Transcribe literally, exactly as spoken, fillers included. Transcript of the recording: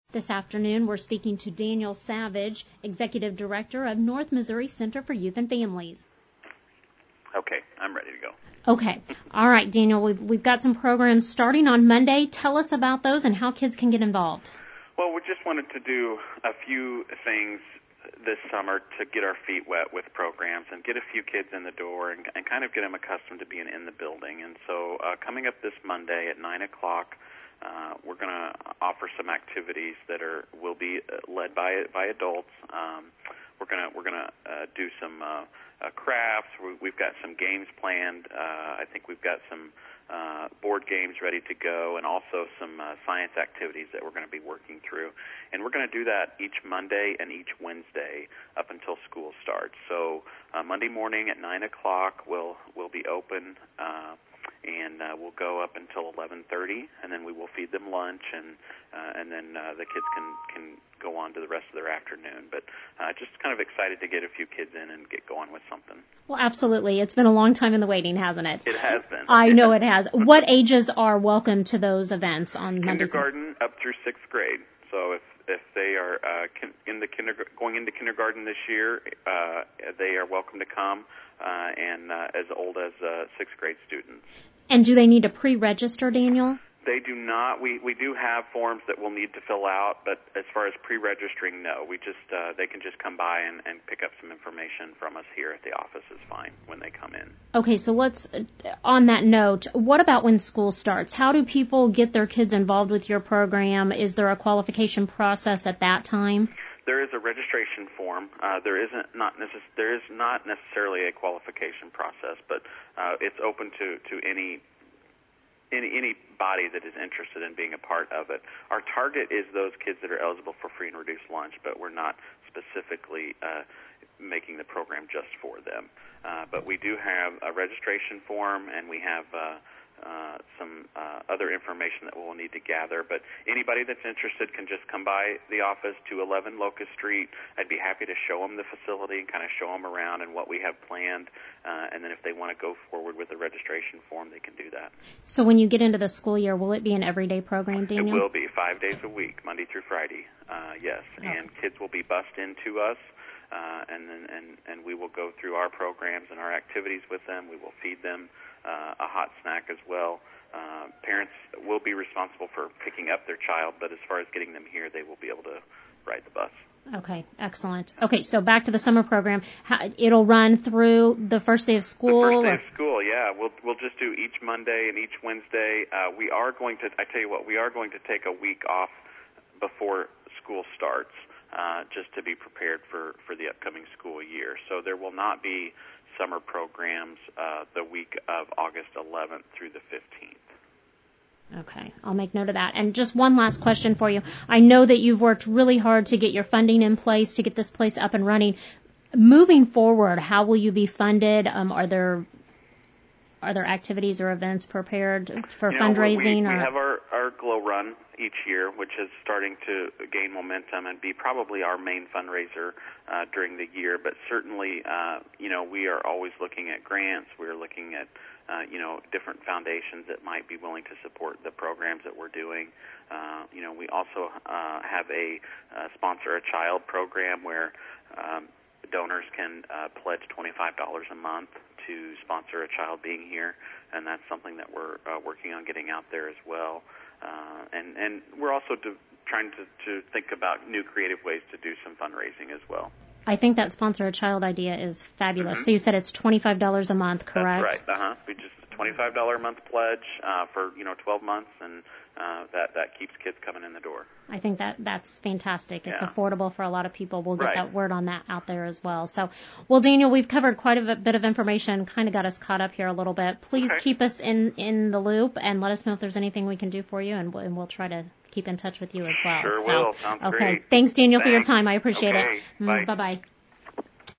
This afternoon, we're speaking to Daniel Savage, Executive Director of North Missouri Center for Youth and Families. Okay, I'm ready to go. Okay. All right, Daniel, we've, we've got some programs starting on Monday. Tell us about those and how kids can get involved. Well, we just wanted to do a few things this summer to get our feet wet with programs and get a few kids in the door and, and kind of get them accustomed to being in the building. And so uh, coming up this Monday at nine o'clock, Uh, we're going to offer some activities that are will be led by by adults. Um, we're going to we're going to uh, do some uh, uh, crafts. We, we've got some games planned. Uh, I think we've got some uh, board games ready to go, and also some uh, science activities that we're going to be working through. And we're going to do that each Monday and each Wednesday up until school starts. So uh, Monday morning at nine o'clock, we'll we'll be open. Uh, And uh, we'll go up until eleven thirty, and then we will feed them lunch, and uh, and then uh, the kids can, can go on to the rest of their afternoon. But uh, just kind of excited to get a few kids in and get going with something. Well, absolutely. It's been a long time in the waiting, hasn't it? It has been. I know it has. What ages are welcome to those events on Mondays? Kindergarten up through sixth grade. So if if they are uh, in the kinder, going into kindergarten this year, uh, they are welcome to come, uh, and uh, as old as uh, sixth grade students. And do they need to pre-register, Daniel? They do not. We we do have forms that we'll need to fill out, but as far as pre-registering, no. We just uh, they can just come by and, and pick up some information from us here at the office is fine when they come in. Okay, so let's, on that note, what about when school starts? How do people get their kids involved with your program? Is there a qualification process at that time? There is a registration form. Uh, there isn't not necess- there is not necessarily a qualification process, but uh, it's open to, to any any anybody that is interested in being a part of it. Our target is those kids that are eligible for free and reduced lunch, but we're not specifically uh, making the program just for them. Uh, but we do have a registration form, and we have uh, uh, some uh, other information that we'll need to gather. But anybody that's interested can just come by the office to eleven Locust Street. I'd be happy to show them the facility and kind of show them around and what we have planned. Uh, and then if they want to go forward with the registration form, they can do that. So when you get into the school year, will it be an everyday program, Daniel? It will be five days a week, Monday through Friday. Uh, yes, oh. And kids will be bussed into us. Uh, and then and, and we will go through our programs and our activities with them. We will feed them uh, a hot snack as well. Uh, parents will be responsible for picking up their child, but as far as getting them here, they will be able to ride the bus. Okay, excellent. Okay, so back to the summer program. How, it'll run through the first day of school? The first day or? of school, yeah. We'll we'll just do each Monday and each Wednesday. Uh, we are going to, I tell you what, we are going to take a week off before school starts. Uh, just to be prepared for, for the upcoming school year. So there will not be summer programs uh, the week of August eleventh through the fifteenth. Okay, I'll make note of that. And just one last question for you. I know that you've worked really hard to get your funding in place, to get this place up and running. Moving forward, how will you be funded? Um, are there are there activities or events prepared for you know, fundraising? We, we or? have our, our Glow Run each year, which is starting to gain momentum and be probably our main fundraiser uh, during the year. But certainly, uh, you know, we are always looking at grants. We're looking at, uh, you know, different foundations that might be willing to support the programs that we're doing. Uh, you know, we also uh, have a uh, Sponsor a Child program where um, donors can uh, pledge twenty-five dollars a month to sponsor a child being here, and that's something that we're uh, working on getting out there as well. Uh, and, and we're also do, trying to, to think about new creative ways to do some fundraising as well. I think that Sponsor a Child idea is fabulous. Mm-hmm. So you said it's twenty-five dollars a month, correct? That's right. Uh-huh. We just a twenty-five dollars a month pledge uh, for, you know, twelve months, and uh, that, that keeps kids coming in the door. I think that that's fantastic. It's yeah. affordable for a lot of people. We'll get right. that word on that out there as well. So, well, Daniel, we've covered quite a bit of information, kind of got us caught up here a little bit. Please okay. keep us in, in the loop and let us know if there's anything we can do for you, and we'll, and we'll try to keep in touch with you as well. Sure so, will. Sounds okay. great. Thanks, Daniel, Thanks. for your time. I appreciate okay. it. Bye. Bye-bye.